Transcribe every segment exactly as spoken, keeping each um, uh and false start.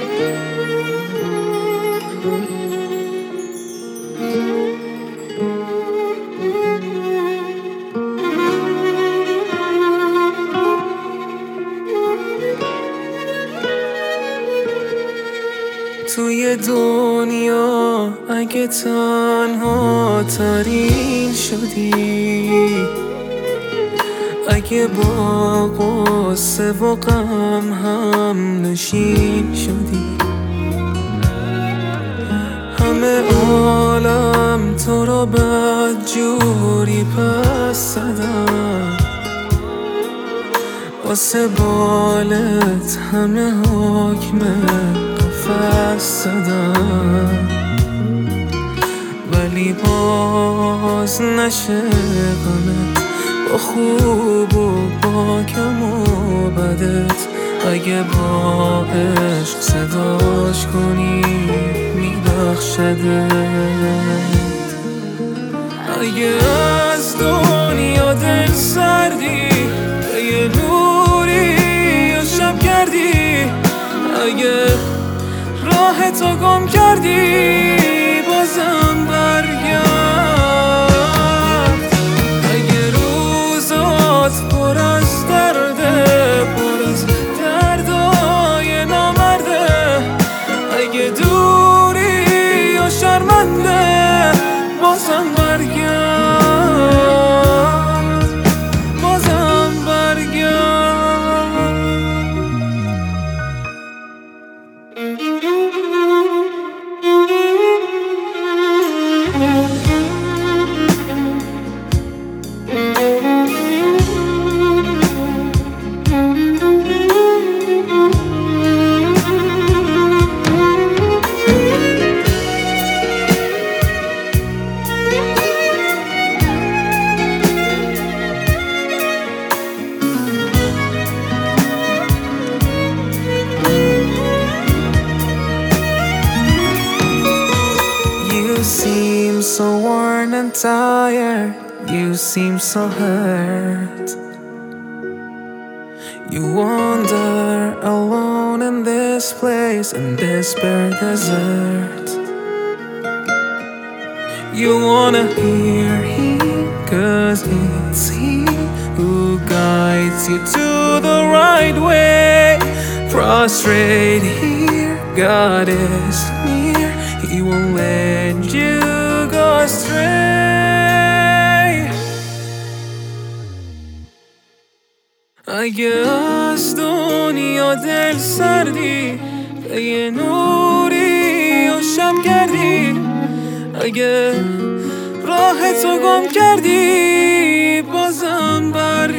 توی دنیا اگه تنها ترین شدی، اگه با غصه و غم هم نشین شدی، همه عالم تو رو بدجوری پس زدن، واسه بالت همه حکم قفس زدن، ولی باز نشه غمت با خوب و با کم و بدت. اگه با عشق صداش کنی میبخشدت. اگه از دنیا دل سردی یه نوری و شب کردی، اگه راه تو گم کردی بازم برگرد. اگه روزات پر از درده، پر از دردای نامرده، اگه دوری و شرمنده بازم برگرد، بازم برگرد. You seem so worn and tired, you seem so hurt. You wander alone in this place, in this bare desert. You wanna hear him, cause it's he who guides you to the right way. Prostrate here, God is near, he won't let you go astray. اگه از دنیا دل سردی یه نوری و شب کردی، اگه راه تو گم کردی بازم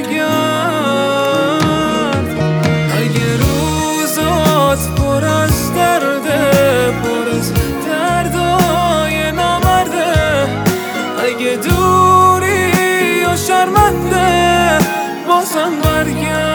برگرد. اگه روزات پر از درده، پر از دردای نامرده، اگه دوری و شرمنده بازم برگرد.